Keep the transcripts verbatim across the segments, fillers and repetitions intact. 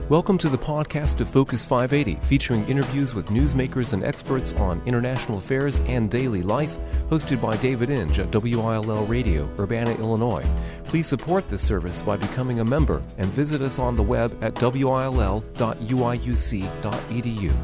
Welcome to the podcast of Focus five eighty, featuring interviews with newsmakers and experts on international affairs and daily life, hosted by David Inge at W I L L Radio, Urbana, Illinois. Please support this service by becoming a member and visit us on the web at w i l l dot u i u c dot e d u.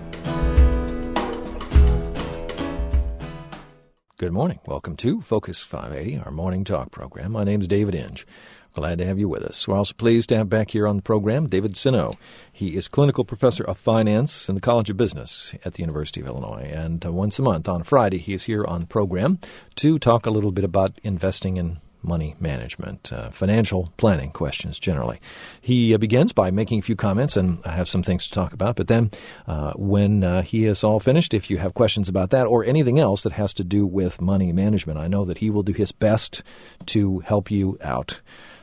Good morning. Welcome to Focus five eighty, our morning talk program. My name is David Inge. Glad to have you with us. We're also pleased to have back here on the program David Sinow. He is clinical professor of finance in the College of Business at the University of Illinois. And uh, once a month on Friday, he is here on the program to talk a little bit about investing in money management, uh, financial planning questions generally. He uh, begins by making a few comments, and I have some things to talk about. But then uh, when uh, he is all finished, if you have questions about that or anything else that has to do with money management, I know that he will do his best to help you out.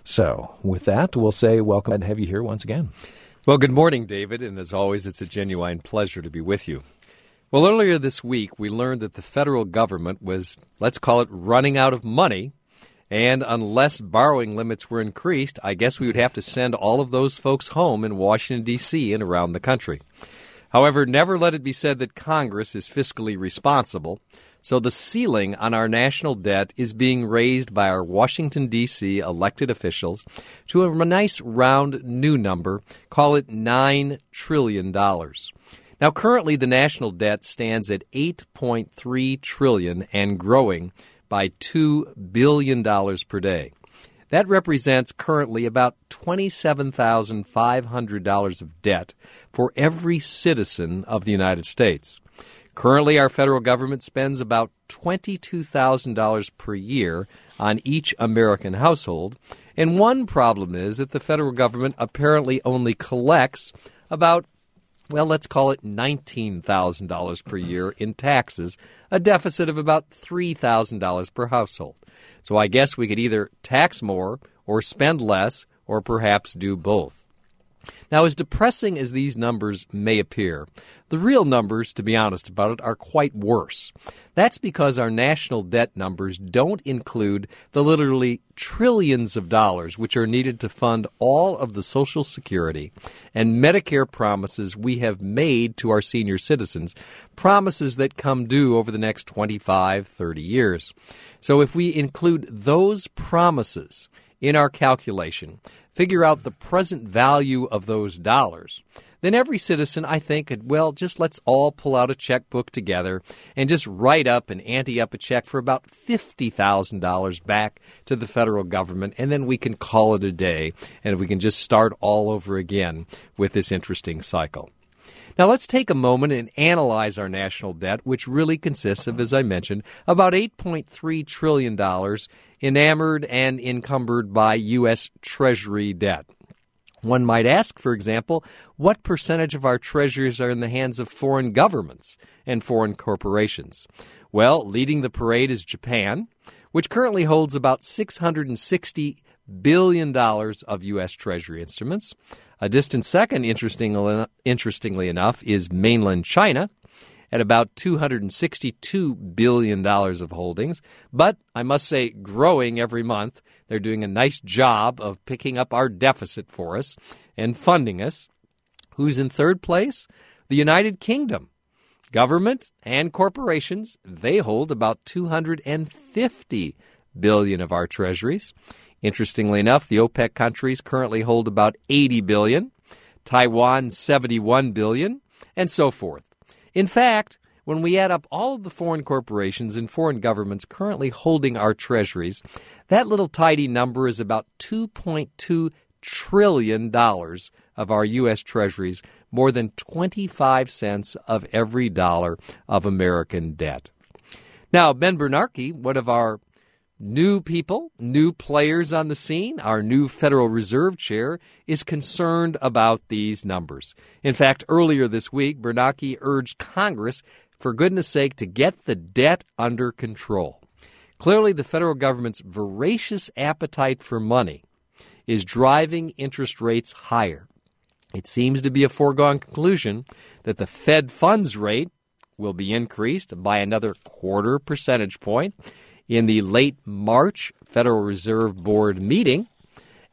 So with that, we'll say welcome. Glad to have you here once again. Well, good morning, David, and as always, it's a genuine pleasure to be with you. Well, earlier this week, we learned that the federal government was, let's call it, running out of money, and unless borrowing limits were increased, I guess we would have to send all of those folks home in Washington, D C and around the country. However, never let it be said that Congress is fiscally responsible. So the ceiling on our national debt is being raised by our Washington, D C elected officials to a nice round new number, call it nine trillion dollars. Now, currently the national debt stands at eight point three trillion dollars and growing by two billion dollars per day. That represents currently about twenty-seven thousand five hundred dollars of debt for every citizen of the United States. Currently, our federal government spends about twenty-two thousand dollars per year on each American household, and one problem is that the federal government apparently only collects about, well, let's call it nineteen thousand dollars per year in taxes, a deficit of about three thousand dollars per household. So I guess we could either tax more or spend less or perhaps do both. Now, as depressing as these numbers may appear, the real numbers, to be honest about it, are quite worse. That's because our national debt numbers don't include the literally trillions of dollars which are needed to fund all of the Social Security and Medicare promises we have made to our senior citizens, promises that come due over the next twenty-five, thirty years. So if we include those promises in our calculation, figure out the present value of those dollars, then every citizen, I think, could, well, just let's all pull out a checkbook together and just write up and ante up a check for about fifty thousand dollars back to the federal government, and then we can call it a day, and we can just start all over again with this interesting cycle. Now, let's take a moment and analyze our national debt, which really consists of, as I mentioned, about eight point three trillion dollars enamored and encumbered by U S. Treasury debt. One might ask, for example, what percentage of our treasuries are in the hands of foreign governments and foreign corporations? Well, leading the parade is Japan, which currently holds about six hundred sixty billion dollars of U S. Treasury instruments. A distant second, interestingly, interestingly enough, is mainland China at about two hundred sixty-two billion dollars of holdings. But I must say, growing every month. They're doing a nice job of picking up our deficit for us and funding us. Who's in third place? The United Kingdom. Government and corporations, they hold about two hundred fifty billion dollars of our treasuries. Interestingly enough, the OPEC countries currently hold about eighty billion dollars, Taiwan seventy-one billion dollars, and so forth. In fact, when we add up all of the foreign corporations and foreign governments currently holding our treasuries, that little tidy number is about two point two trillion dollars of our U S. treasuries, more than twenty-five cents of every dollar of American debt. Now, Ben Bernanke, one of our new people, new players on the scene, our new Federal Reserve Chair, is concerned about these numbers. In fact, earlier this week, Bernanke urged Congress, for goodness sake, to get the debt under control. Clearly, the federal government's voracious appetite for money is driving interest rates higher. It seems to be a foregone conclusion that the Fed funds rate will be increased by another quarter percentage point in the late March Federal Reserve Board meeting,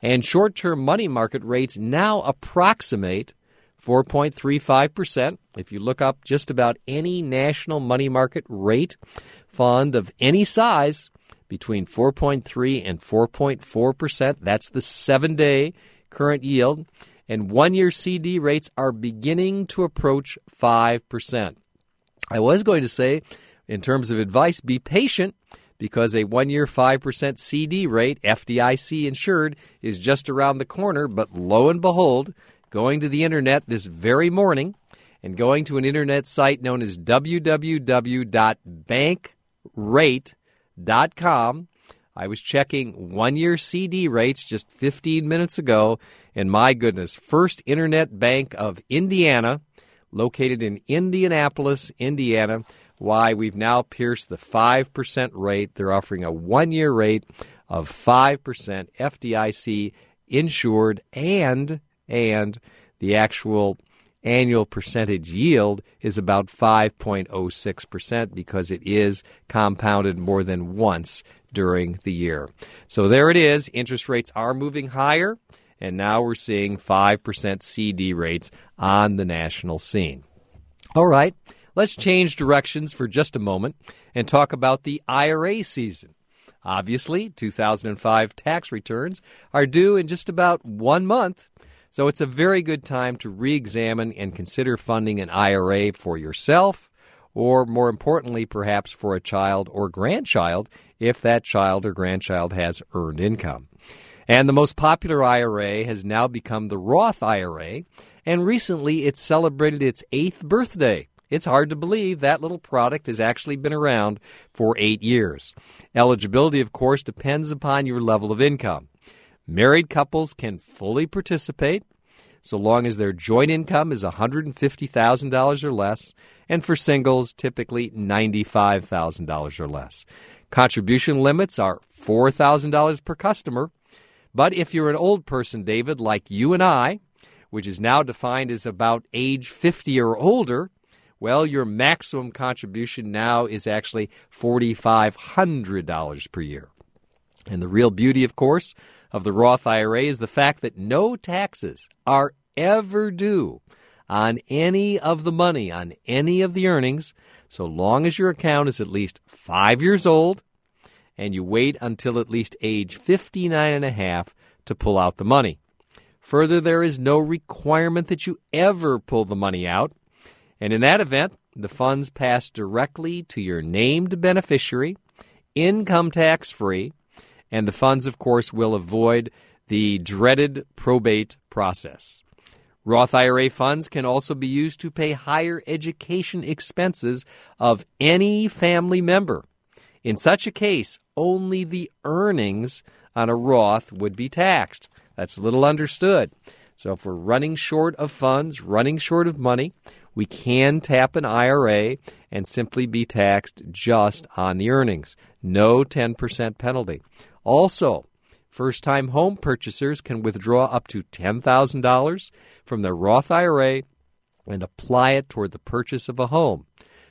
And short-term money market rates now approximate four point three five percent. If you look up just about any national money market rate fund of any size, between four point three and four point four percent, that's the seven-day current yield. And one-year C D rates are beginning to approach five percent. I was going to say, in terms of advice, be patient, because a one-year five percent C D rate, F D I C insured, is just around the corner. But lo and behold, going to the internet this very morning and going to an internet site known as w w w dot bank rate dot com, I was checking one-year C D rates just fifteen minutes ago, and my goodness, First Internet Bank of Indiana, located in Indianapolis, Indiana, why we've now pierced the five percent rate. They're offering a one-year rate of five percent F D I C insured, and and the actual annual percentage yield is about five point oh six percent because it is compounded more than once during the year. So there it is. Interest rates are moving higher, and now we're seeing five percent C D rates on the national scene. All right. Let's change directions for just a moment and talk about the I R A season. Obviously, two thousand five tax returns are due in just about one month, so it's a very good time to re-examine and consider funding an I R A for yourself, or more importantly, perhaps for a child or grandchild, if that child or grandchild has earned income. And the most popular I R A has now become the Roth I R A, and recently it celebrated its eighth birthday. It's hard to believe that little product has actually been around for eight years. Eligibility, of course, depends upon your level of income. Married couples can fully participate so long as their joint income is one hundred fifty thousand dollars or less, and for singles, typically ninety-five thousand dollars or less. Contribution limits are four thousand dollars per customer, but if you're an old person, David, like you and I, which is now defined as about age fifty or older, well, your maximum contribution now is actually four thousand five hundred dollars per year. And the real beauty, of course, of the Roth I R A is the fact that no taxes are ever due on any of the money, on any of the earnings, so long as your account is at least five years old and you wait until at least age fifty-nine and a half to pull out the money. Further, there is no requirement that you ever pull the money out. And in that event, the funds pass directly to your named beneficiary, income tax-free, and the funds, of course, will avoid the dreaded probate process. Roth I R A funds can also be used to pay higher education expenses of any family member. In such a case, only the earnings on a Roth would be taxed. That's little understood. So if we're running short of funds, running short of money, we can tap an I R A and simply be taxed just on the earnings. No ten percent penalty. Also, first-time home purchasers can withdraw up to ten thousand dollars from their Roth I R A and apply it toward the purchase of a home.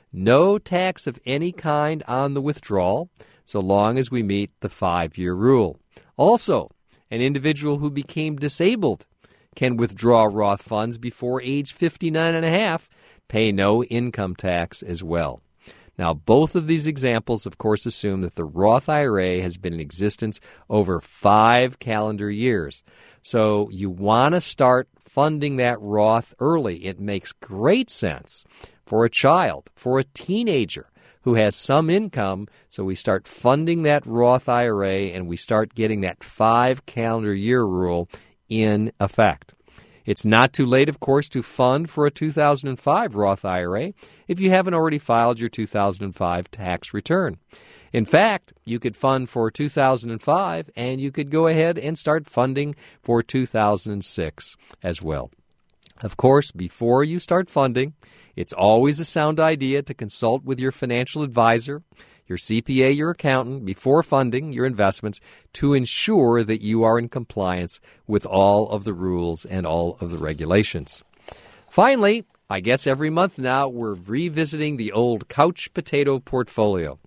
No tax of any kind on the withdrawal, so long as we meet the five-year rule. Also, an individual who became disabled can withdraw Roth funds before age fifty-nine and a half, pay no income tax as well. Now, both of these examples, of course, assume that the Roth I R A has been in existence over five calendar years. So you want to start funding that Roth early. It makes great sense for a child, for a teenager who has some income, so we start funding that Roth I R A and we start getting that five calendar year rule in effect. It's not too late, of course, to fund for a two thousand five Roth I R A if you haven't already filed your two thousand five tax return. In fact, you could fund for two thousand five and you could go ahead and start funding for two thousand six as well. Of course, before you start funding, it's always a sound idea to consult with your financial advisor, your C P A, your accountant, before funding your investments to ensure that you are in compliance with all of the rules and all of the regulations. Finally, I guess every month now we're revisiting the old couch potato portfolio.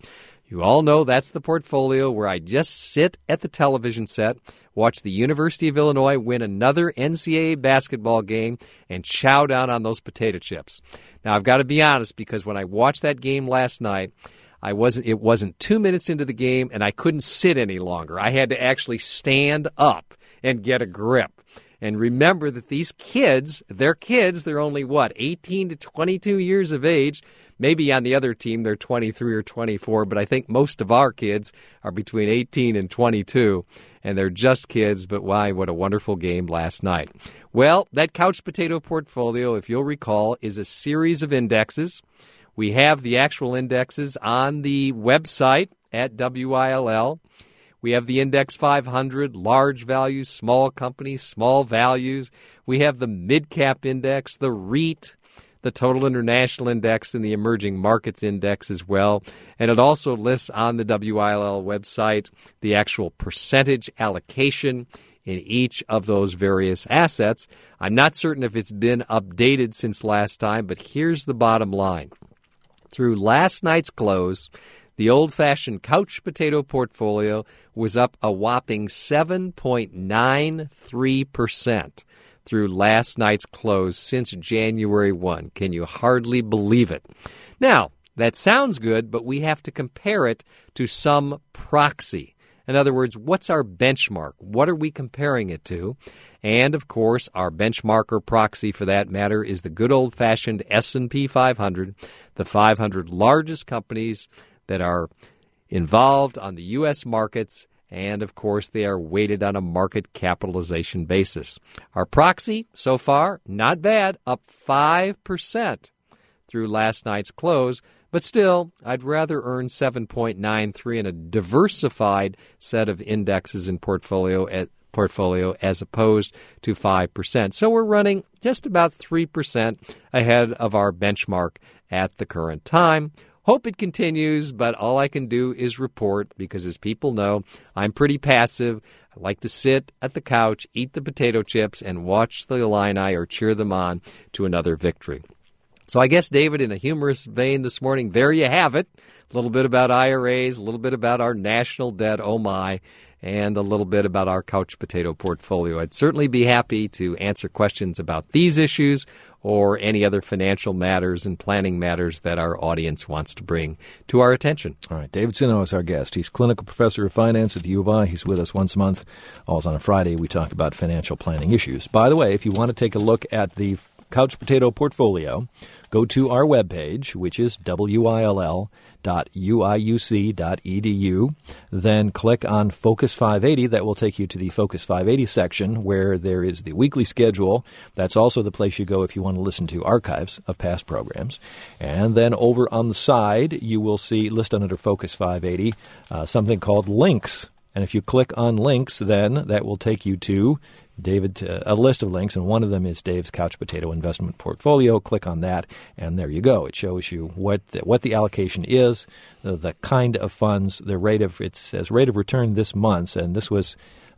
You all know that's the portfolio where I just sit at the television set, watch the University of Illinois win another N C double A basketball game, and chow down on those potato chips. Now, I've got to be honest, because when I watched that game last night, I wasn't. It wasn't two minutes into the game, and I couldn't sit any longer. I had to actually stand up and get a grip. And remember that these kids, they're kids, they're only, what, eighteen to twenty-two years of age. Maybe on the other team they're twenty-three or twenty-four, but I think most of our kids are between eighteen and twenty-two, and they're just kids, but why, what a wonderful game last night. Well, that couch potato portfolio, if you'll recall, is a series of indexes. We have the actual indexes on the website at W I L L. We have the Index five hundred, large values, small companies, small values. We have the mid-cap index, the REIT, the Total International Index, and the Emerging Markets Index as well. And it also lists on the W I L L website the actual percentage allocation in each of those various assets. I'm not certain if it's been updated since last time, but here's the bottom line. Through last night's close, the old-fashioned couch potato portfolio was up a whopping seven point nine three percent through last night's close since January first. Can you hardly believe it? Now, that sounds good, but we have to compare it to some proxy. In other words, what's our benchmark? What are we comparing it to? And, of course, our benchmark or proxy for that matter is the good old-fashioned S and P five hundred, the five hundred largest companies that are involved on the U S markets, and, of course, they are weighted on a market capitalization basis. Our proxy, so far, not bad, up five percent through last night's close, but still, I'd rather earn seven point nine three in a diversified set of indexes and portfolio at portfolio as opposed to five percent. So we're running just about three percent ahead of our benchmark at the current time. Hope it continues, but all I can do is report because, as people know, I'm pretty passive. I like to sit at the couch, eat the potato chips, and watch the Illini or cheer them on to another victory. So I guess, David, in a humorous vein this morning, there you have it. A little bit about I R As, a little bit about our national debt, oh my, and a little bit about our couch potato portfolio. I'd certainly be happy to answer questions about these issues or any other financial matters and planning matters that our audience wants to bring to our attention. All right, David Sino is our guest. He's clinical professor of finance at the U of I. He's with us once a month. Always on a Friday, we talk about financial planning issues. By the way, if you want to take a look at the couch potato portfolio, go to our webpage, which is W I L L dot U I U C dot E D U. Then click on Focus five eighty. That will take you to the Focus five eighty section where there is the weekly schedule. That's also the place you go if you want to listen to archives of past programs. And then over on the side, you will see, listed under Focus five eighty, uh, something called links. And if you click on links, then that will take you to David, uh, a list of links, and one of them is Dave's Couch Potato Investment Portfolio. Click on that, and there you go. It shows you what the, what the allocation is, uh, the kind of funds, the rate of it says rate of return this month, and this was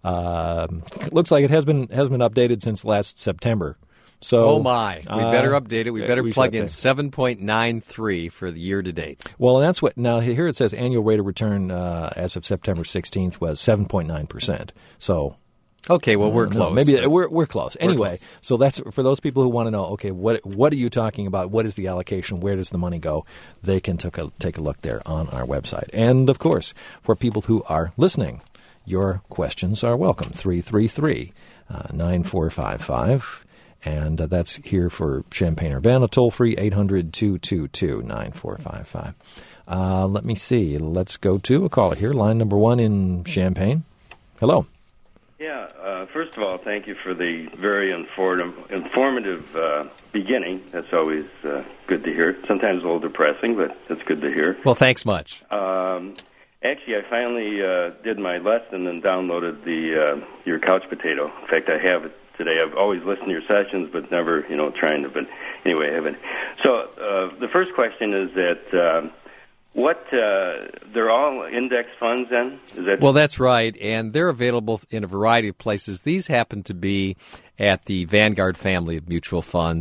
uh, looks like it has been has been updated since last September. So, oh my, we better uh, update it. We better we plug in seven point nine three for the year to date. Well, and that's what now here it says annual rate of return uh, as of September sixteenth was seven point nine percent. So. Okay, well, we're uh, close. No, maybe we're we're close. Anyway, we're close. So that's for those people who want to know. Okay, what what are you talking about? What is the allocation? Where does the money go? They can take a take a look there on our website. And of course, for people who are listening, your questions are welcome. Three three three nine four five five, and uh, that's here for Champaign-Urbana. Toll free eight hundred two two two nine four five five. Uh, let me see. Let's go to a caller here. Line number one in Champaign. Hello. Yeah, uh, first of all, thank you for the very inform- informative uh, beginning. That's always uh, good to hear. Sometimes a little depressing, but that's good to hear. Well, thanks much. Um, actually, I finally uh, did my lesson and downloaded the uh, your couch potato. In fact, I have it today. I've always listened to your sessions, but never, you know, trying to. But anyway, I haven't. So uh, the first question is that. Uh, What, uh, they're all index funds then? Is that well, that's right, and they're available in a variety of places. These happen to be at the Vanguard family of mutual funds,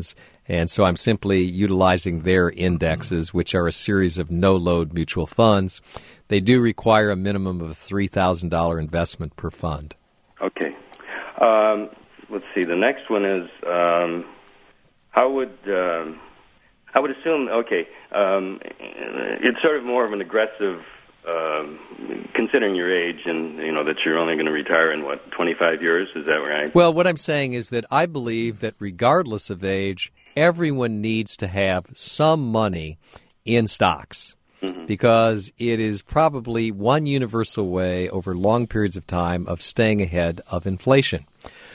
And so I'm simply utilizing their indexes, which are a series of no-load mutual funds. They do require a minimum of a three thousand dollars investment per fund. Okay. Um, let's see. The next one is um, how would um, I would assume. Okay, um, it's sort of more of an aggressive, um, considering your age and you know that you're only going to retire in what twenty-five years. Is that right? Well, what I'm saying is that I believe that regardless of age, everyone needs to have some money in stocks. Mm-hmm. Because it is probably one universal way over long periods of time of staying ahead of inflation.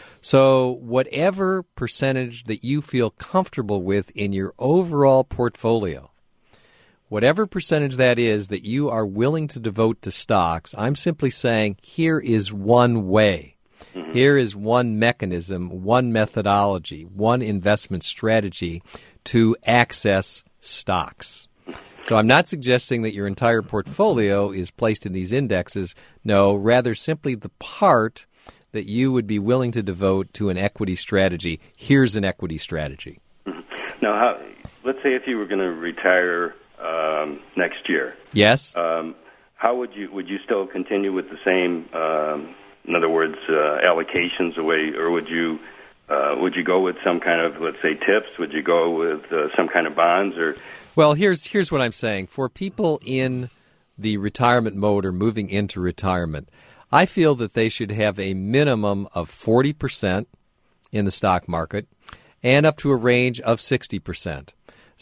So whatever percentage that you feel comfortable with in your overall portfolio, whatever percentage that is that you are willing to devote to stocks, I'm simply saying here is one way. Mm-hmm. Here is one mechanism, one methodology, one investment strategy to access stocks. So I'm not suggesting that your entire portfolio is placed in these indexes. No, rather simply the part that you would be willing to devote to an equity strategy. Here's an equity strategy. Mm-hmm. Now, how, let's say if you were going to retire um, next year. Yes. Um, how would you would you still continue with the same, um, in other words, uh, allocations away, or would you uh, would you go with some kind of, let's say, tips? Would you go with uh, some kind of bonds or? Well, here's here's what I'm saying. For people in the retirement mode or moving into retirement, I feel that they should have a minimum of forty percent in the stock market and up to a range of sixty percent.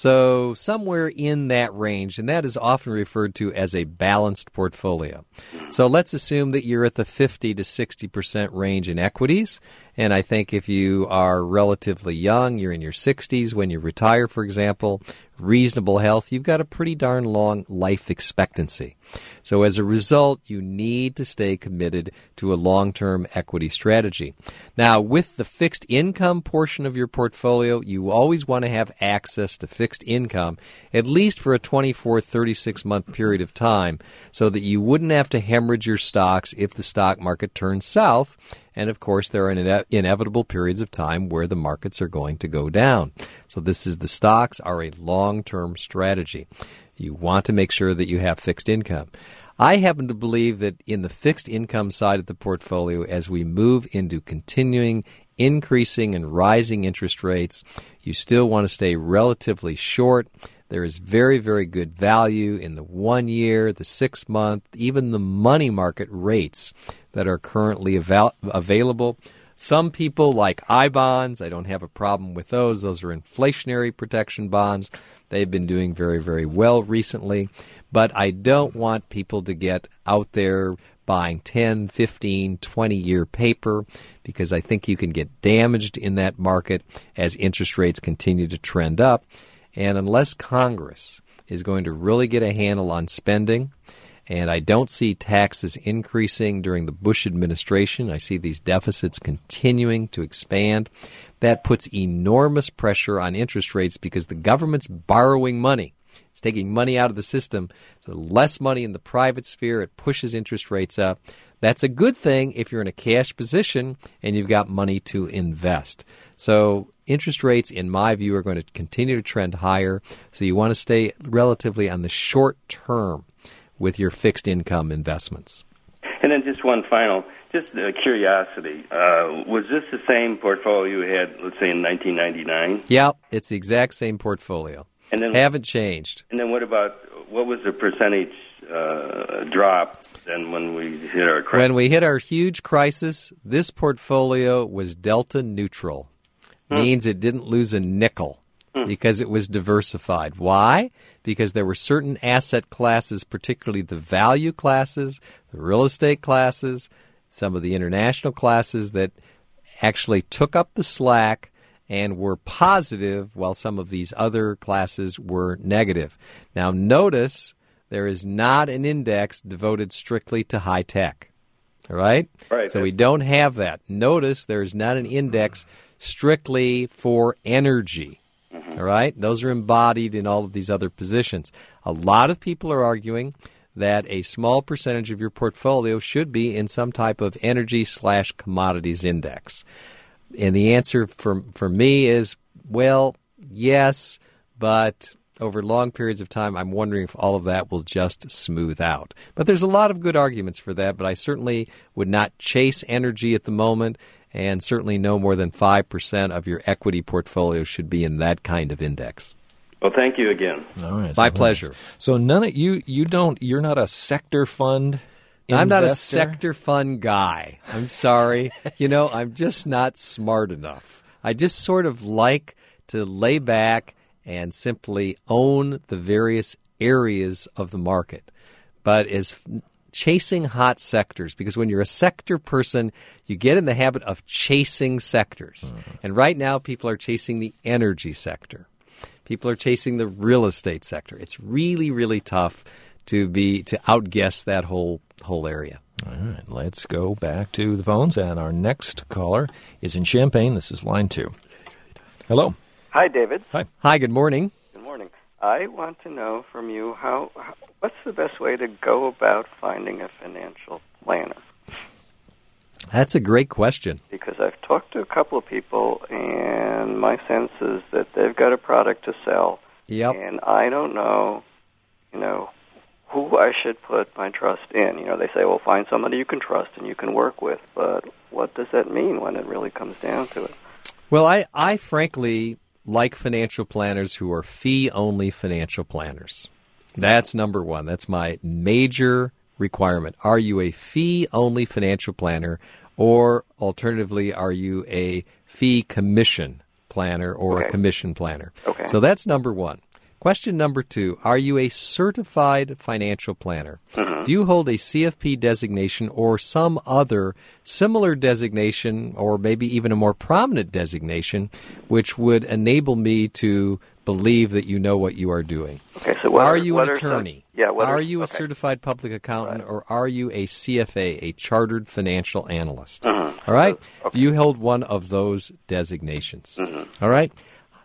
So somewhere in that range, and that is often referred to as a balanced portfolio. So let's assume that you're at the fifty to sixty percent range in equities. And I think if you are relatively young, you're in your sixties when you retire, for example, reasonable health, you've got a pretty darn long life expectancy. So as a result, you need to stay committed to a long-term equity strategy. Now, with the fixed income portion of your portfolio, you always want to have access to fixed income, at least for a twenty-four, thirty-six month period of time, so that you wouldn't have to hemorrhage your stocks if the stock market turns south. And, of course, there are ine- inevitable periods of time where the markets are going to go down. So this is the stocks are a long-term strategy. You want to make sure that you have fixed income. I happen to believe that in the fixed income side of the portfolio, as we move into continuing increasing and rising interest rates, you still want to stay relatively short. There is very, very good value in the one year, the six month, even the money market rates that are currently avail- available. Some people like I bonds. I don't have a problem with those. Those are inflationary protection bonds. They've been doing very, very well recently. But I don't want people to get out there buying ten, fifteen, twenty-year paper because I think you can get damaged in that market as interest rates continue to trend up. And unless Congress is going to really get a handle on spending, and I don't see taxes increasing during the Bush administration, I see these deficits continuing to expand, that puts enormous pressure on interest rates because the government's borrowing money. It's taking money out of the system. So less money in the private sphere, it pushes interest rates up. That's a good thing if you're in a cash position and you've got money to invest. So interest rates, in my view, are going to continue to trend higher. So you want to stay relatively on the short term with your fixed income investments. And then just one final, just uh, curiosity. Uh, was this the same portfolio you had, let's say, in nineteen ninety-nine? Yeah, it's the exact same portfolio. And then, haven't changed. And then what about, what was the percentage uh, drop then when we hit our crisis? When we hit our huge crisis, this portfolio was delta neutral. Hmm. Means it didn't lose a nickel hmm. because it was diversified. Why? Because there were certain asset classes, particularly the value classes, the real estate classes, some of the international classes that actually took up the slack and were positive while some of these other classes were negative. Now notice there is not an index devoted strictly to high tech. All right? Right. So we don't have that. Notice there is not an index strictly for energy. Mm-hmm. All right? Those are embodied in all of these other positions. A lot of people are arguing that a small percentage of your portfolio should be in some type of energy slash commodities index. And the answer for for me is, well, Yes, but over long periods of time, I'm wondering if all of that will just smooth out. But there's a lot of good arguments for that, but I certainly would not chase energy at the moment, and certainly no more than five percent of your equity portfolio should be in that kind of index. Well, thank you again. All right. My so pleasure. So none of you, you don't, you're not a sector fund investor? I'm not a sector fund guy. I'm sorry. You know, I'm just not smart enough. I just sort of like to lay back and simply own the various areas of the market. But as chasing hot sectors, because when you're a sector person, you get in the habit of chasing sectors. Mm-hmm. And right now, people are chasing the energy sector. People are chasing the real estate sector. It's really, really tough to be to outguess that whole whole area. All right, let's go back to the phones, and our next caller is in Champaign. This is line two. Hello. Hi, David. Hi. Hi, good morning. Good morning. I want to know from you how, how what's the best way to go about finding a financial planner? That's a great question. Because I've talked to a couple of people, and my sense is that they've got a product to sell. Yep. And I don't know, you know, who I should put my trust in. You know, they say, well, find somebody you can trust and you can work with. But what does that mean when it really comes down to it? Well, I, I frankly like financial planners who are fee-only financial planners. That's number one. That's my major requirement. Are you a fee-only financial planner, or alternatively, are you a fee commission planner or okay. a commission planner? Okay. So that's number one. Question number two, are you a certified financial planner? Mm-hmm. Do you hold a C F P designation or some other similar designation, or maybe even a more prominent designation, which would enable me to believe that you know what you are doing? Okay, so what are are, you what an are attorney? Some, yeah, what are are, you a okay. certified public accountant, right. or are you a C F A, a chartered financial analyst? Mm-hmm. All right? Okay. Do you hold one of those designations? Mm-hmm. All right?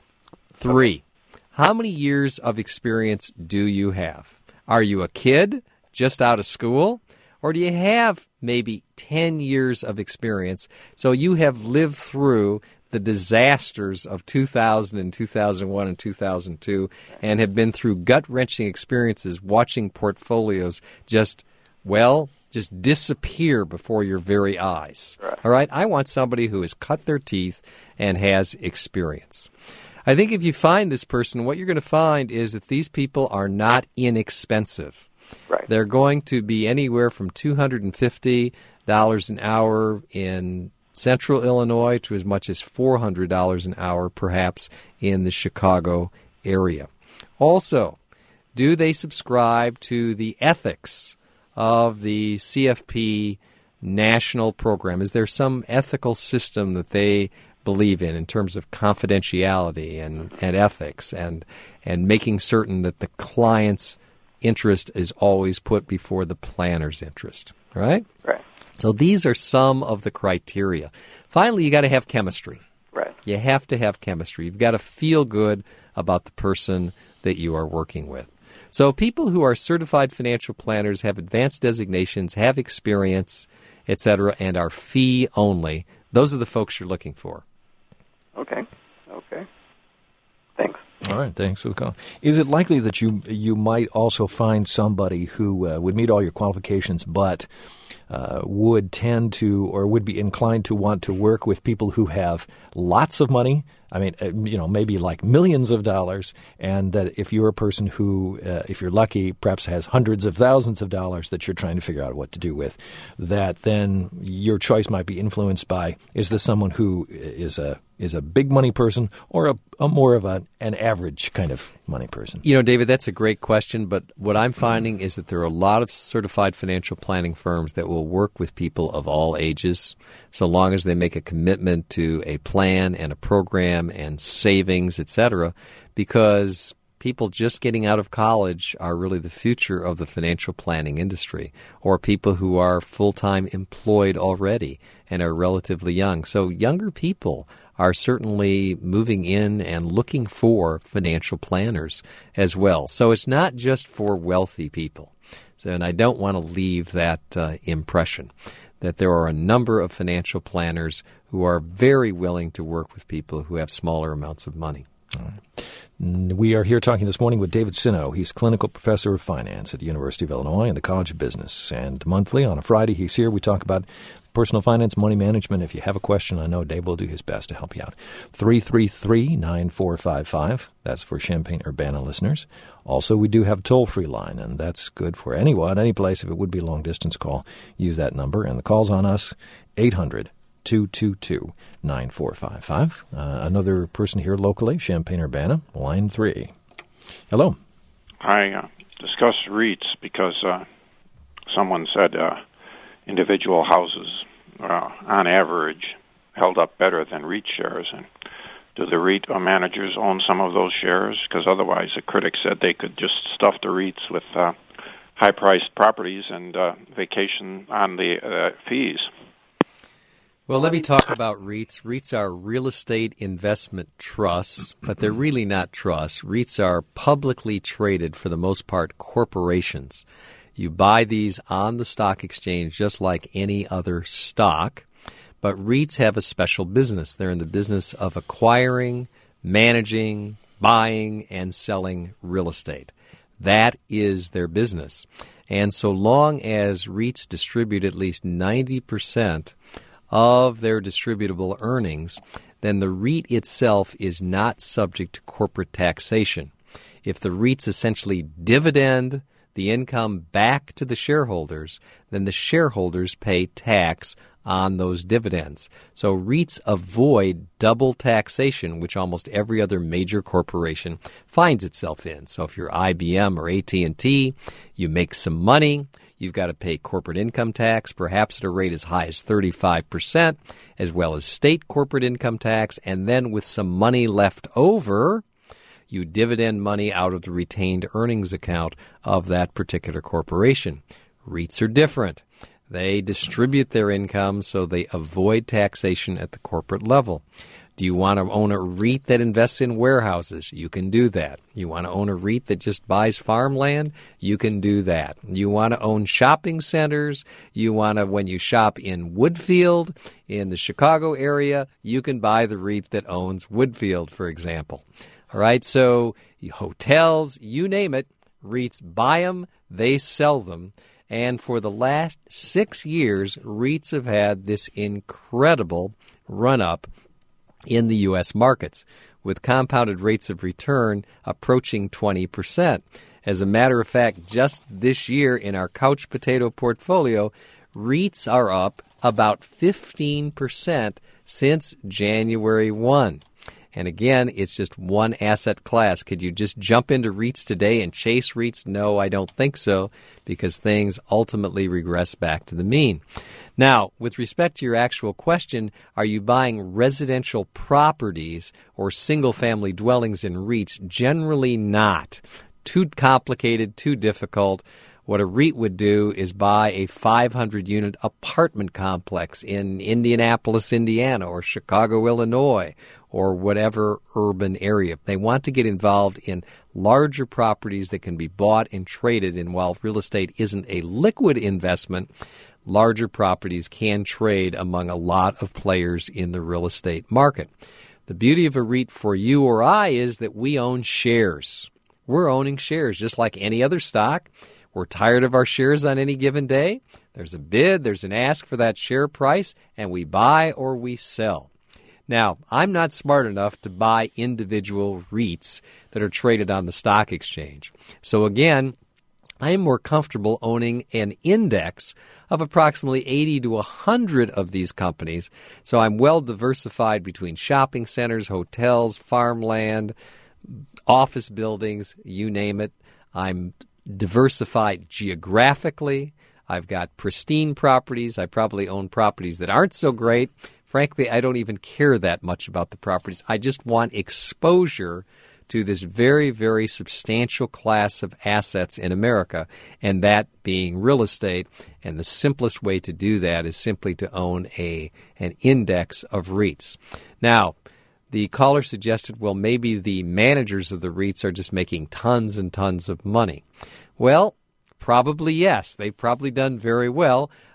Three. Okay. How many years of experience do you have? Are you a kid just out of school? Or do you have maybe ten years of experience, so you have lived through the disasters of two thousand and two thousand one and two thousand two and have been through gut-wrenching experiences watching portfolios just, well, just disappear before your very eyes? Right. All right? I want somebody who has cut their teeth and has experience. I think if you find this person, what you're going to find is that these people are not inexpensive. Right. They're going to be anywhere from two hundred fifty dollars an hour in central Illinois to as much as four hundred dollars an hour, perhaps, in the Chicago area. Also, do they subscribe to the ethics of the C F P national program? Is there some ethical system that they believe in in terms of confidentiality and, and ethics and and making certain that the client's interest is always put before the planner's interest, right? Right. So these are some of the criteria. Finally, you got to have chemistry. Right. You have to have chemistry. You've got to feel good about the person that you are working with. So people who are certified financial planners, have advanced designations, have experience, et cetera, and are fee only, those are the folks you're looking for. Okay. Okay. Thanks. All right, thanks for the call. Is it likely that you you might also find somebody who uh, would meet all your qualifications, but uh, would tend to or would be inclined to want to work with people who have lots of money? I mean, uh, you know, maybe like millions of dollars, and that if you're a person who, uh, if you're lucky, perhaps has hundreds of thousands of dollars that you're trying to figure out what to do with, that then your choice might be influenced by, is this someone who is a is a big money person or a, a more of a, an average kind of money person? You know, David, that's a great question, but what I'm finding is that there are a lot of certified financial planning firms that will work with people of all ages, so long as they make a commitment to a plan and a program and savings, et cetera, because people just getting out of college are really the future of the financial planning industry, or people who are full-time employed already and are relatively young. So younger people are certainly moving in and looking for financial planners as well. So it's not just for wealthy people. So, and I don't want to leave that uh, impression that there are a number of financial planners who are very willing to work with people who have smaller amounts of money. We are here talking this morning with David Sino. He's clinical professor of finance at the University of Illinois and the College of Business. And monthly, on a Friday, he's here. We talk about personal finance, money management. If you have a question, I know Dave will do his best to help you out. three three three, nine four five five. That's for Champaign-Urbana listeners. Also, we do have a toll-free line, and that's good for anyone, any place. If it would be a long-distance call, use that number. And the call's on us, eight hundred, two two two, nine four five five. Uh, another person here locally, Champaign-Urbana, line three. Hello. I uh, discussed REITs because uh, someone said uh, individual houses, uh, on average, held up better than REIT shares. And do the REIT managers own some of those shares? Because otherwise, the critics said they could just stuff the REITs with uh, high-priced properties and uh, vacation on the uh, fees. Well, let me talk about REITs. REITs are real estate investment trusts, but they're really not trusts. REITs are publicly traded, for the most part, corporations. You buy these on the stock exchange just like any other stock, but REITs have a special business. They're in the business of acquiring, managing, buying, and selling real estate. That is their business. And so long as REITs distribute at least ninety percent of their distributable earnings, then the REIT itself is not subject to corporate taxation. If the REITs essentially dividend the income back to the shareholders, then the shareholders pay tax on those dividends. So REITs avoid double taxation, which almost every other major corporation finds itself in. So if you're I B M or A T and T, you make some money. You've got to pay corporate income tax, perhaps at a rate as high as thirty-five percent, as well as state corporate income tax. And then with some money left over, you dividend money out of the retained earnings account of that particular corporation. REITs are different. They distribute their income, so they avoid taxation at the corporate level. Do you want to own a REIT that invests in warehouses? You can do that. You want to own a REIT that just buys farmland? You can do that. You want to own shopping centers? You want to, when you shop in Woodfield, in the Chicago area, you can buy the REIT that owns Woodfield, for example. All right, so hotels, you name it, REITs buy them, they sell them. And for the last six years, REITs have had this incredible run-up in the U S markets, with compounded rates of return approaching twenty percent. As a matter of fact, just this year in our couch potato portfolio, REITs are up about fifteen percent since January first. And again, it's just one asset class. Could you just jump into REITs today and chase REITs? No, I don't think so, because things ultimately regress back to the mean. Now, with respect to your actual question, are you buying residential properties or single-family dwellings in REITs? Generally not. Too complicated, too difficult. What a REIT would do is buy a five hundred unit apartment complex in Indianapolis, Indiana, or Chicago, Illinois, or whatever urban area. They want to get involved in larger properties that can be bought and traded. And while real estate isn't a liquid investment, larger properties can trade among a lot of players in the real estate market. The beauty of a REIT for you or I is that we own shares. We're owning shares just like any other stock. We're tired of our shares on any given day. There's a bid, there's an ask for that share price, and we buy or we sell. Now, I'm not smart enough to buy individual REITs that are traded on the stock exchange. So again, I am more comfortable owning an index of approximately eighty to one hundred of these companies. So I'm well diversified between shopping centers, hotels, farmland, office buildings, you name it. I'm diversified geographically. I've got pristine properties. I probably own properties that aren't so great. Frankly, I don't even care that much about the properties. I just want exposure to this very, very substantial class of assets in America, and that being real estate. And the simplest way to do that is simply to own a an index of REITs. Now, the caller suggested, well, maybe the managers of the REITs are just making tons and tons of money. Well, probably yes. They've probably done very well.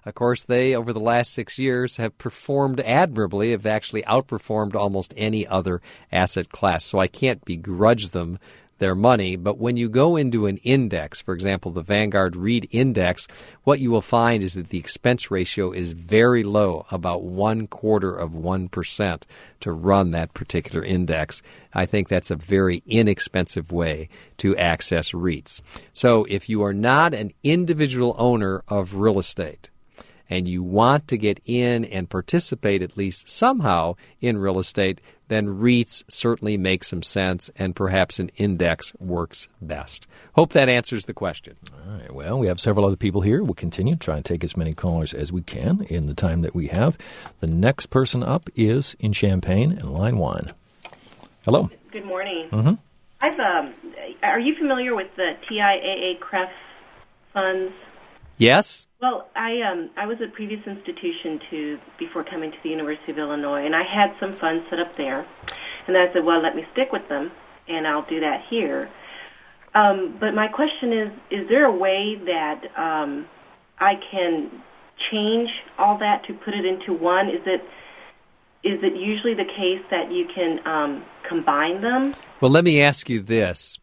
of course, they, over the last six years, have performed admirably, have actually outperformed almost any other asset class. So I can't begrudge them their money. But when you go into an index, for example, the Vanguard REIT Index, what you will find is that the expense ratio is very low, about one quarter of one percent to run that particular index. I think that's a very inexpensive way to access REITs. So if you are not an individual owner of real estate, and you want to get in and participate at least somehow in real estate, then REITs certainly make some sense, and perhaps an index works best. Hope that answers the question. All right. Well, we have several other people here. We'll continue to try and take as many callers as we can in the time that we have. The next person up is in Champaign in line one. Hello. Good morning. Mm-hmm. I've. Um, are you familiar with the T I A A C R E F funds? Yes? Well, I um I was at a previous institution to before coming to the University of Illinois, and I had some funds set up there, and I said, well, let me stick with them, and I'll do that here. Um, but my question is, is there a way that um, I can change all that to put it into one? Is it is it usually the case that you can um, combine them? Well, let me ask you this.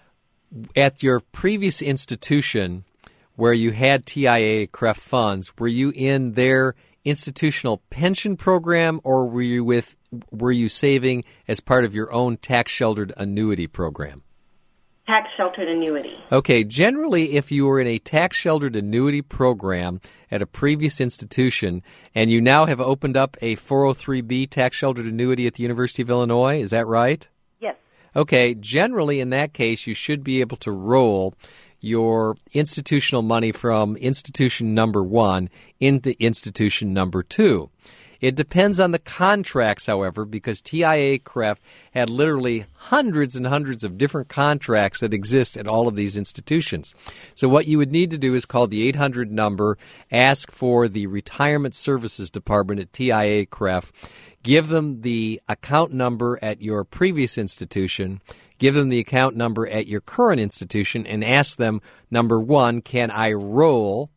At your previous institution, where you had T I A A C R E F funds, were you in their institutional pension program, or were you with were you saving as part of your own tax-sheltered annuity program? Tax-sheltered annuity. Okay, generally, if you were in a tax-sheltered annuity program at a previous institution, and you now have opened up a four oh three B tax-sheltered annuity at the University of Illinois, is that right? Yes. Okay, generally, in that case, you should be able to roll your institutional money from institution number one into institution number two. It depends on the contracts, however, because T I A A C R E F had literally hundreds and hundreds of different contracts that exist at all of these institutions. So what you would need to do is call the eight hundred number, ask for the Retirement Services Department at T I A A C R E F, give them the account number at your previous institution, give them the account number at your current institution, and ask them, number one, can I roll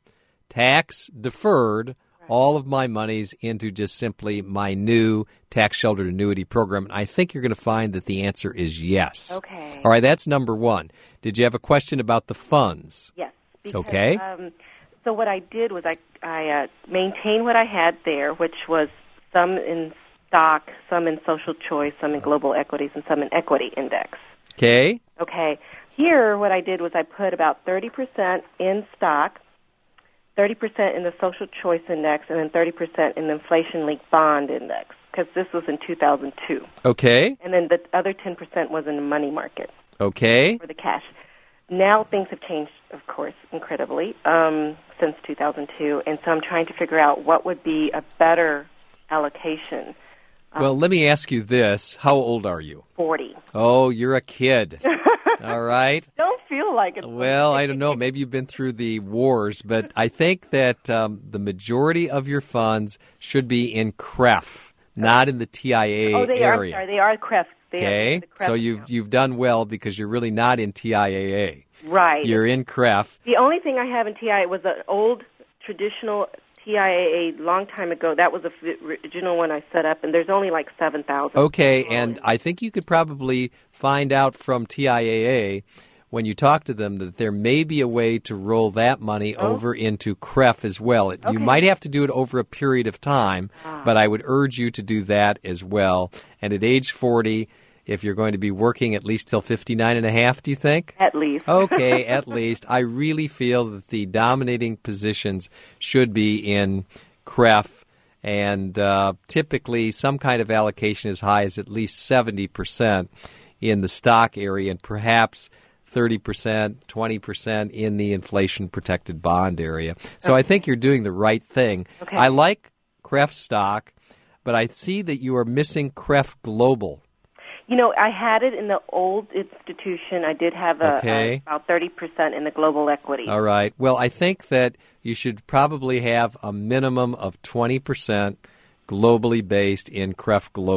tax-deferred all of my monies into just simply my new tax-sheltered annuity program? And I think you're going to find that the answer is yes. Okay. All right, that's number one. Did you have a question about the funds? Yes. Because, okay. Um, so what I did was I, I uh, maintained what I had there, which was some in stock, some in social choice, some in global equities, and some in equity index. Okay. Okay. Here, what I did was I put about thirty percent in stock, thirty percent in the social choice index, and then thirty percent in the inflation-linked bond index, because this was in two thousand two. Okay. And then the other ten percent was in the money market. Okay. For the cash. Now things have changed, of course, incredibly, um, since two thousand two, and so I'm trying to figure out what would be a better allocation. Um, well, let me ask you this. How old are you? forty. Oh, you're a kid. All right. Don't feel like it. Well, I don't know. Maybe you've been through the wars, but I think that um, the majority of your funds should be in C R E F, not in the T I A A oh, they area. Are, sorry, they are C R E F. They okay, are the C R E F so you've you've done well because you're really not in T I A A. Right. You're in C R E F. The only thing I have in T I A A was an old traditional T I A A long time ago. That was the original one I set up, and there's only like seven thousand. Okay, and I think you could probably find out from T I A A when you talk to them that there may be a way to roll that money oh. over into C R E F as well. It, okay. You might have to do it over a period of time, ah. but I would urge you to do that as well. And at age forty, if you're going to be working at least till fifty-nine and a half, do you think? At least. Okay, at least. I really feel that the dominating positions should be in C R E F, and uh, typically some kind of allocation as high as at least seventy percent in the stock area, and perhaps thirty percent, twenty percent in the inflation-protected bond area. So okay. I think you're doing the right thing. Okay. I like C R E F stock, but I see that you are missing C R E F Global. You know, I had it in the old institution. I did have a, okay. a, about thirty percent in the global equity. All right. Well, I think that you should probably have a minimum of twenty percent globally based in C R E F Global.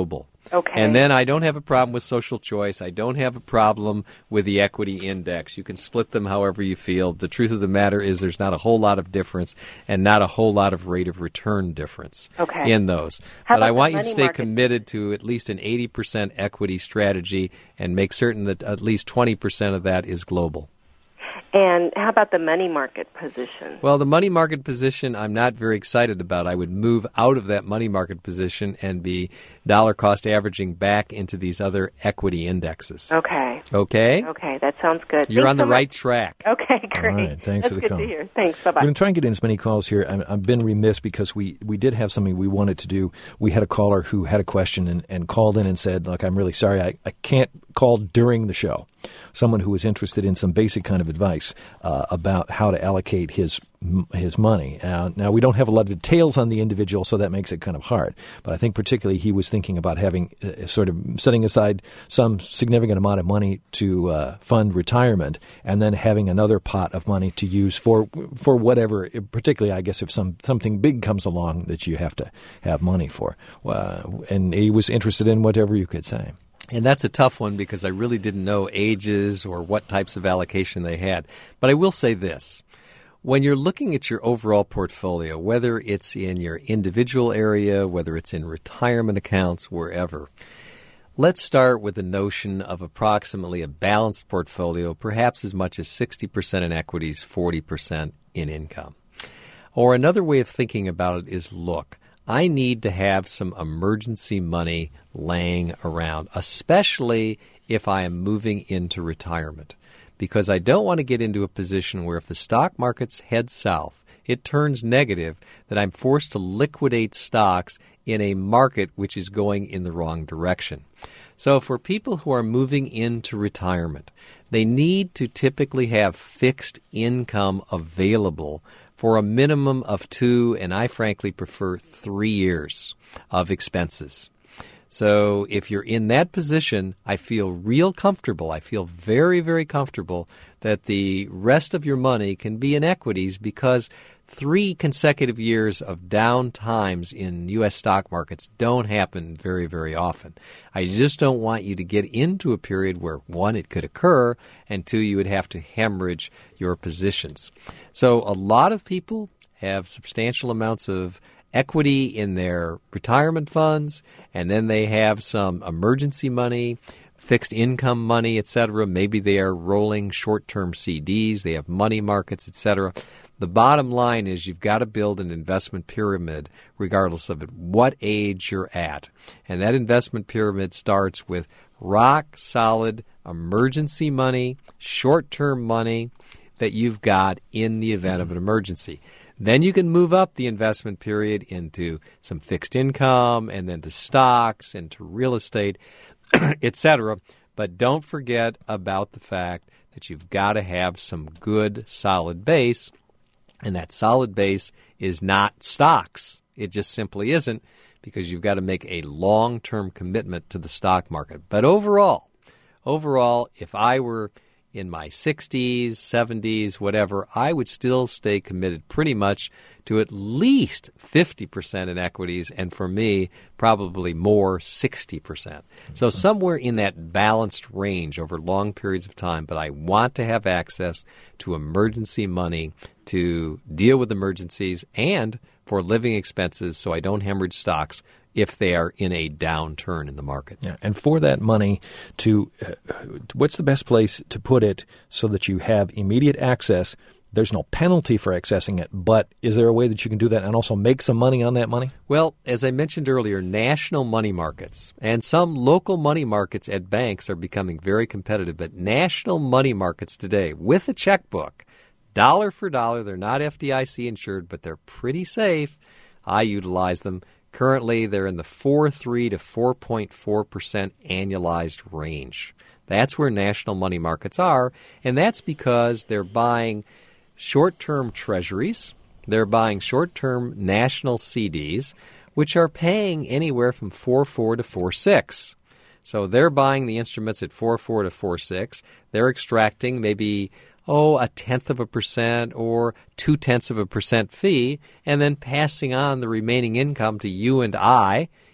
Okay. And then I don't have a problem with social choice. I don't have a problem with the equity index. You can split them however you feel. The truth of the matter is there's not a whole lot of difference and not a whole lot of rate of return difference okay. in those. How but I about want the you to money stay market? committed to at least an eighty percent equity strategy and make certain that at least twenty percent of that is global. And how about the money market position? Well, the money market position I'm not very excited about. I would move out of that money market position and be dollar cost averaging back into these other equity indexes. Okay. Okay? Okay, that sounds good. You're Thanks on the so right much. track. Okay, great. All right, thanks That's for the good call. to hear. Thanks. Bye-bye. We're going to try and get in as many calls here. I, I've been remiss because we, we did have something we wanted to do. We had a caller who had a question and, and called in and said, look, I'm really sorry, I, I can't call during the show. Someone who was interested in some basic kind of advice uh, about how to allocate his his money. Uh, now, we don't have a lot of details on the individual, so that makes it kind of hard. But I think particularly he was thinking about having uh, sort of setting aside some significant amount of money to uh, fund retirement and then having another pot of money to use for for whatever, particularly, I guess, if some something big comes along that you have to have money for. Uh, and he was interested in whatever you could say. And that's a tough one because I really didn't know ages or what types of allocation they had. But I will say this. When you're looking at your overall portfolio, whether it's in your individual area, whether it's in retirement accounts, wherever, let's start with the notion of approximately a balanced portfolio, perhaps as much as sixty percent in equities, forty percent in income. Or another way of thinking about it is, look, I need to have some emergency money laying around, especially if I am moving into retirement, because I don't want to get into a position where if the stock markets head south, it turns negative, that I'm forced to liquidate stocks in a market which is going in the wrong direction. So for people who are moving into retirement, they need to typically have fixed income available for a minimum of two, and I frankly prefer three years of expenses. So if you're in that position, I feel real comfortable. I feel very, very comfortable that the rest of your money can be in equities because three consecutive years of down times in U S stock markets don't happen very, very often. I just don't want you to get into a period where, one, it could occur, and two, you would have to hemorrhage your positions. So a lot of people have substantial amounts of equity in their retirement funds, and then they have some emergency money, fixed income money, et cetera. Maybe they are rolling short-term C Ds. They have money markets, et cetera. The bottom line is you've got to build an investment pyramid regardless of at what age you're at. And that investment pyramid starts with rock-solid emergency money, short-term money that you've got in the event of an emergency. Then you can move up the investment period into some fixed income and then to stocks and to real estate, et cetera. But don't forget about the fact that you've got to have some good, solid base, and that solid base is not stocks. It just simply isn't, because you've got to make a long-term commitment to the stock market. But overall, overall, if I were in my sixties, seventies, whatever, I would still stay committed pretty much to at least fifty percent in equities, and for me, probably more, sixty percent. So somewhere in that balanced range over long periods of time, but I want to have access to emergency money to deal with emergencies and for living expenses so I don't hemorrhage stocks if they are in a downturn in the market. Yeah, and for that money, to uh, what's the best place to put it so that you have immediate access? There's no penalty for accessing it, but is there a way that you can do that and also make some money on that money? Well, as I mentioned earlier, national money markets and some local money markets at banks are becoming very competitive, but national money markets today with a checkbook, dollar for dollar, they're not F D I C insured, but they're pretty safe. I utilize them. Currently, they're in the four point three to four point four percent annualized range. That's where national money markets are, and that's because they're buying short-term treasuries, they're buying short-term national C Ds, which are paying anywhere from four point four to four point six. So they're buying the instruments at four point four to four point six. They're extracting maybe oh, a tenth of a percent or two-tenths of a percent fee, and then passing on the remaining income to you and I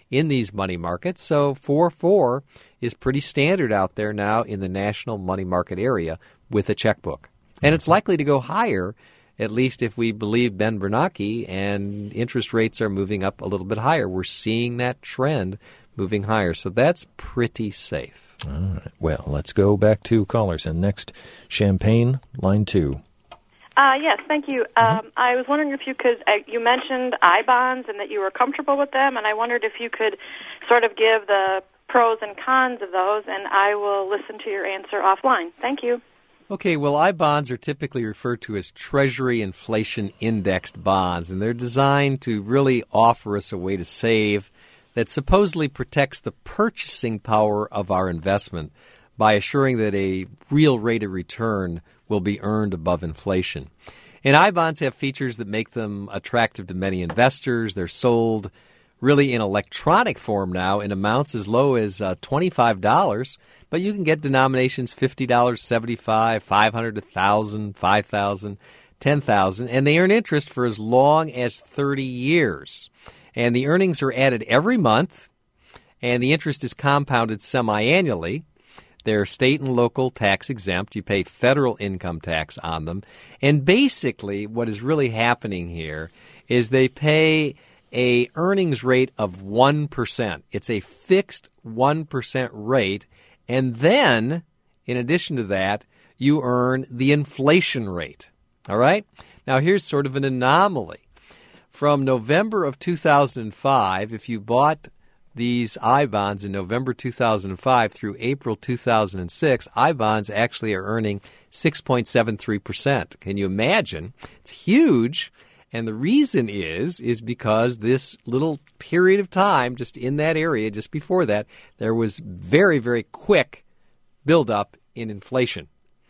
in these money markets. So four four is pretty standard out there now in the national money market area with a checkbook. And it's likely to go higher, at least if we believe Ben Bernanke, and interest rates are moving up a little bit higher. We're seeing that trend moving higher. So that's pretty safe. All right. Well, let's go back to callers. And next, Champaign, line two. Uh, yes, thank you. Um, I was wondering if you could, uh, you mentioned I bonds and that you were comfortable with them, and I wondered if you could sort of give the pros and cons of those, and I will listen to your answer offline. Thank you. Okay, well, I bonds are typically referred to as Treasury inflation indexed bonds, and they're designed to really offer us a way to save that supposedly protects the purchasing power of our investment by assuring that a real rate of return will be earned above inflation. And I bonds have features that make them attractive to many investors. They're sold really in electronic form now in amounts as low as uh, twenty-five dollars, but you can get denominations fifty dollars, seventy-five dollars, five hundred dollars, one thousand dollars, five thousand dollars, ten thousand dollars, and they earn interest for as long as thirty years. And the earnings are added every month, and the interest is compounded semi-annually. They're state and local tax exempt. You pay federal income tax on them. And basically what is really happening here is they pay a earnings rate of one percent. It's a fixed one percent rate. And then, in addition to that, you earn the inflation rate. All right? Now, here's sort of an anomaly. From November of two thousand five, if you bought these I bonds in November two thousand five through April two thousand six, I bonds actually are earning six point seven three percent. Can you imagine? It's huge. And the reason is, is because this little period of time, just in that area, just before that, there was very, very quick buildup in inflation.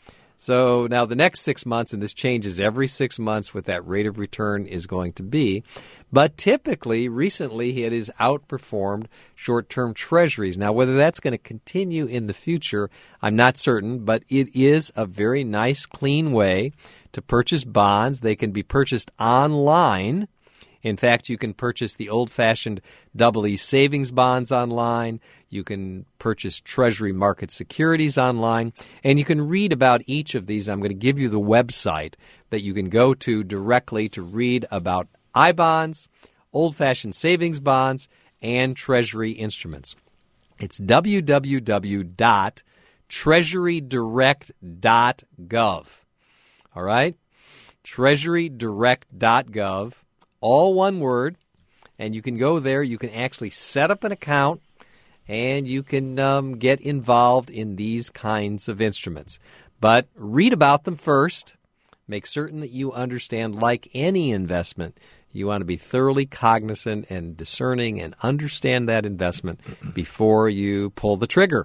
So now the next six months, and this changes every six months what that rate of return is going to be. But typically, recently, it has outperformed short-term treasuries. Now, whether that's going to continue in the future, I'm not certain, but it is a very nice, clean way to purchase bonds. They can be purchased online. In fact, you can purchase the old-fashioned double E savings bonds online. You can purchase Treasury market securities online. And you can read about each of these. I'm going to give you the website that you can go to directly to read about I bonds, old-fashioned savings bonds, and Treasury instruments. It's w w w dot treasury direct dot gov. All right? treasury direct dot gov. All one word, and you can go there. You can actually set up an account, and you can um, get involved in these kinds of instruments. But read about them first. Make certain that you understand, like any investment, you want to be thoroughly cognizant and discerning and understand that investment before you pull the trigger.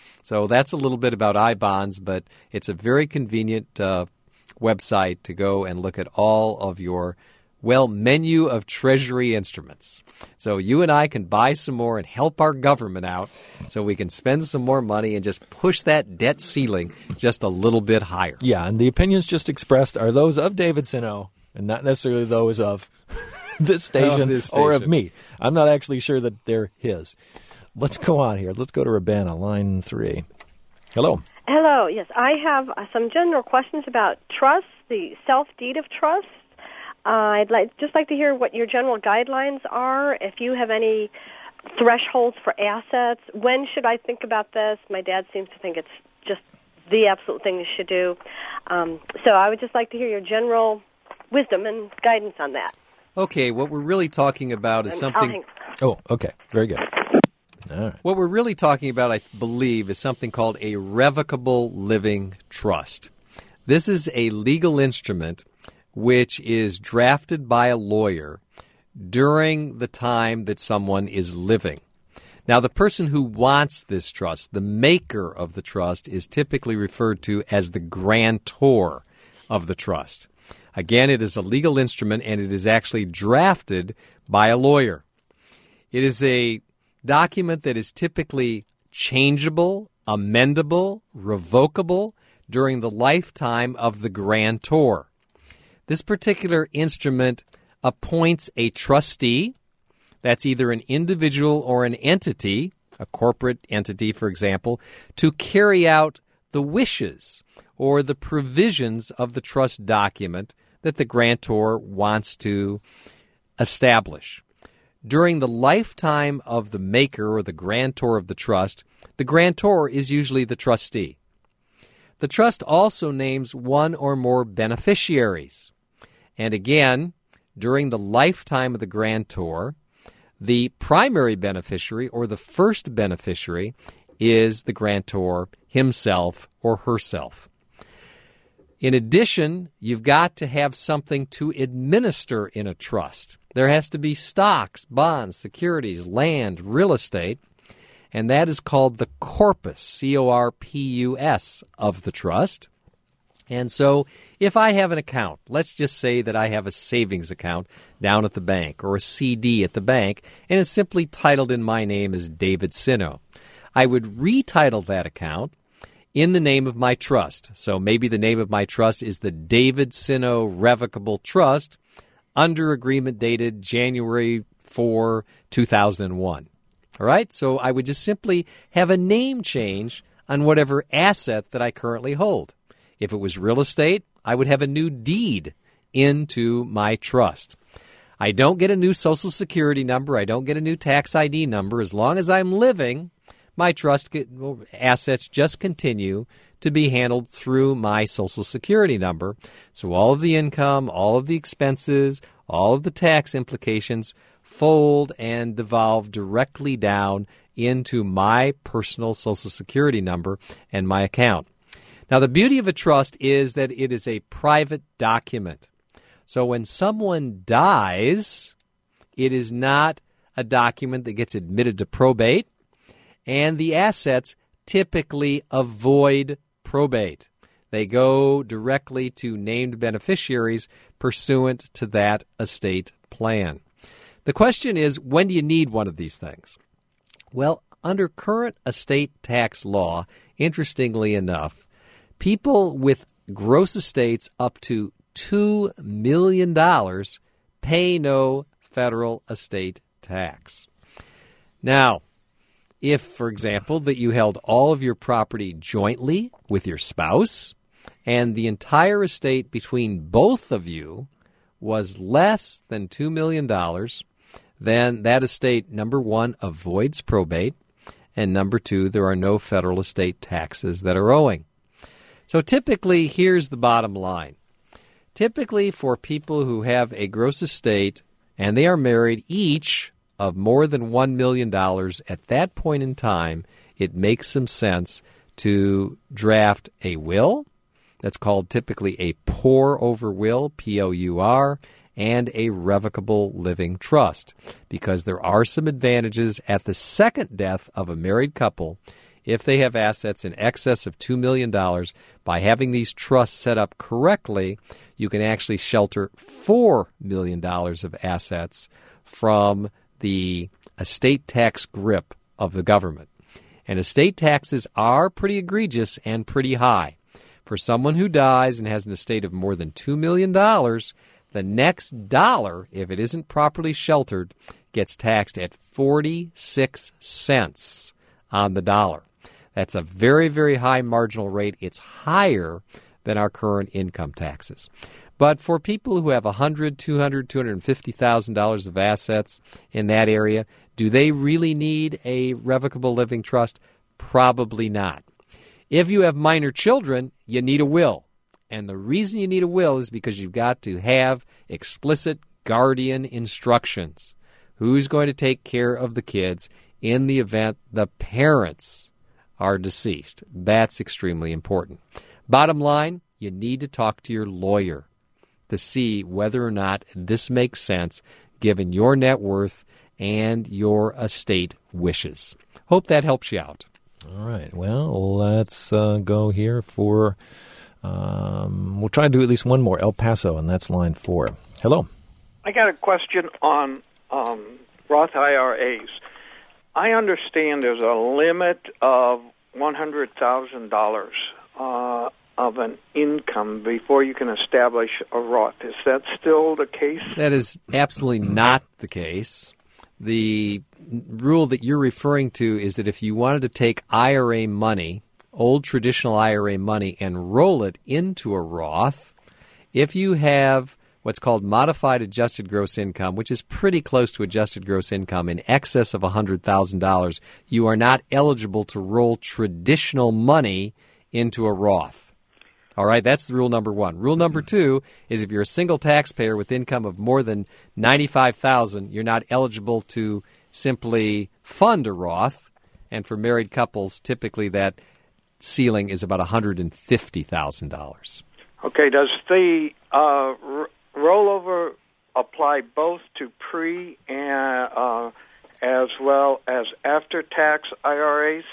So that's a little bit about I bonds, but it's a very convenient uh, website to go and look at all of your well, menu of Treasury instruments. So you and I can buy some more and help our government out so we can spend some more money and just push that debt ceiling just a little bit higher. Yeah, and the opinions just expressed are those of David Sino and not necessarily those of this station, of this station or of me. I'm not actually sure that they're his. Let's go on here. Let's go to Urbana, line three. Hello. Hello. Yes, I have uh, some general questions about trust, the self-deed of trust. Uh, I'd like just like to hear what your general guidelines are. If you have any thresholds for assets, when should I think about this? My dad seems to think it's just the absolute thing you should do. Um, so I would just like to hear your general wisdom and guidance on that. Okay, what we're really talking about is And something... Oh, okay. Very good. All right. What we're really talking about, I believe, is something called a revocable living trust. This is a legal instrument which is drafted by a lawyer during the time that someone is living. Now, the person who wants this trust, the maker of the trust, is typically referred to as the grantor of the trust. Again, it is a legal instrument, and it is actually drafted by a lawyer. It is a document that is typically changeable, amendable, revocable during the lifetime of the grantor. This particular instrument appoints a trustee. That's either an individual or an entity, a corporate entity, for example, to carry out the wishes or the provisions of the trust document that the grantor wants to establish. During the lifetime of the maker or the grantor of the trust, the grantor is usually the trustee. The trust also names one or more beneficiaries. And again, during the lifetime of the grantor, the primary beneficiary or the first beneficiary is the grantor himself or herself. In addition, you've got to have something to administer in a trust. There has to be stocks, bonds, securities, land, real estate, and that is called the corpus, C O R P U S, of the trust. And so if I have an account, let's just say that I have a savings account down at the bank or a C D at the bank, and it's simply titled in my name as David Sino. I would retitle that account in the name of my trust. So maybe the name of my trust is the David Sino Revocable Trust under agreement dated January fourth, two thousand one. All right? So I would just simply have a name change on whatever asset that I currently hold. If it was real estate, I would have a new deed into my trust. I don't get a new Social Security number. I don't get a new tax I D number. As long as I'm living, my trust assets just continue to be handled through my Social Security number. So all of the income, all of the expenses, all of the tax implications fold and devolve directly down into my personal Social Security number and my account. Now, the beauty of a trust is that it is a private document. So when someone dies, it is not a document that gets admitted to probate, and the assets typically avoid probate. They go directly to named beneficiaries pursuant to that estate plan. The question is, when do you need one of these things? Well, under current estate tax law, interestingly enough, people with gross estates up to two million dollars pay no federal estate tax. Now, if, for example, that you held all of your property jointly with your spouse and the entire estate between both of you was less than two million dollars, then that estate, number one, avoids probate, and number two, there are no federal estate taxes that are owing. So typically, here's the bottom line. Typically, for people who have a gross estate and they are married each of more than one million dollars, at that point in time, it makes some sense to draft a will. That's called typically a pour-over will, P O U R, and a revocable living trust, because there are some advantages at the second death of a married couple if they have assets in excess of two million dollars. By having these trusts set up correctly, you can actually shelter four million dollars of assets from the estate tax grip of the government. And estate taxes are pretty egregious and pretty high. For someone who dies and has an estate of more than two million dollars, the next dollar, if it isn't properly sheltered, gets taxed at forty-six cents on the dollar. That's a very, very high marginal rate. It's higher than our current income taxes. But for people who have one hundred thousand dollars, two hundred thousand dollars, two hundred fifty thousand dollars of assets in that area, do they really need a revocable living trust? Probably not. If you have minor children, you need a will. And the reason you need a will is because you've got to have explicit guardian instructions. Who's going to take care of the kids in the event the parents are deceased? That's extremely important. Bottom line, you need to talk to your lawyer to see whether or not this makes sense given your net worth and your estate wishes. Hope that helps you out. All right. Well, let's uh, go here for, um, we'll try to do at least one more. El Paso, and that's line four. Hello. I got a question on um, Roth I R As. I understand there's a limit of one hundred thousand dollars uh, of an income before you can establish a Roth. Is that still the case? That is absolutely not the case. the rule that you're referring to is that if you wanted to take I R A money, old traditional I R A money, and roll it into a Roth, if you have what's called modified adjusted gross income, which is pretty close to adjusted gross income in excess of one hundred thousand dollars, you are not eligible to roll traditional money into a Roth. All right, that's rule number one. Rule number two is if you're a single taxpayer with income of more than ninety-five thousand dollars, you're not eligible to simply fund a Roth. And for married couples, typically that ceiling is about one hundred fifty thousand dollars. Okay, does the uh, r- rollover apply both to pre and uh, as well as after-tax I R As?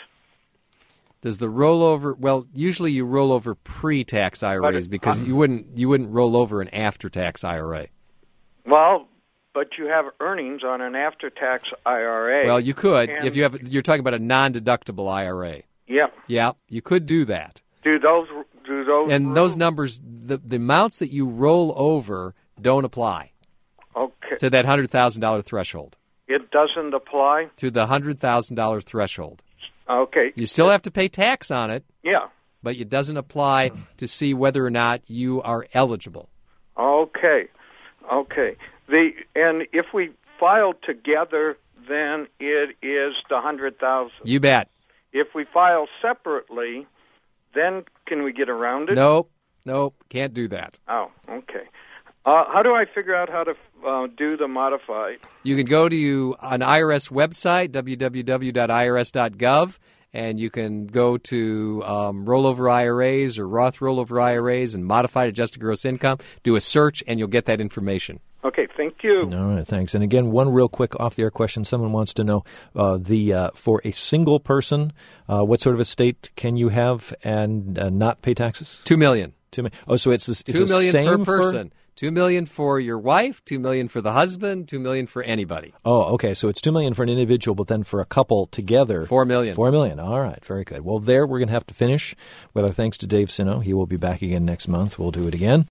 Does the rollover? Well, usually you roll over pre-tax I R As But, because uh, you wouldn't you wouldn't roll over an after-tax I R A. Well, but you have earnings on an after-tax I R A. Well, you could and, if you have. You're talking about a non-deductible I R A. Yeah. Yeah, you could do that. Do those? Do those? And rules? those numbers, the, the amounts that you roll over don't apply Okay. to that one hundred thousand dollars threshold, It doesn't apply. to the one hundred thousand dollars threshold. Okay. You still have to pay tax on it, Yeah. but it doesn't apply to see whether or not you are eligible. Okay. Okay. The and if we file together, then it is the hundred thousand. You bet. If we file separately, then can we get around it? Nope, nope, can't do that. Oh, okay. Uh, how do I figure out how to uh, do the modified? You can go to an I R S website, w w w dot i r s dot gov, and you can go to um, rollover I R As or Roth rollover I R As and modified adjusted gross income. Do a search, and you'll get that information. Okay, thank you. All right, thanks. And again, one real quick off-the-air question. Someone wants to know, uh, the uh, for a single person, uh, what sort of estate can you have and uh, not pay taxes? Two million. Two million. Oh, so it's, it's Two the million same per person. For... Two million for your wife, two million for the husband, two million for anybody. Oh, okay. So it's two million for an individual, but then for a couple together, four million. Four million. All right, very good. Well, there we're going to have to finish. With our thanks to Dave Sino, he will be back again next month. We'll do it again.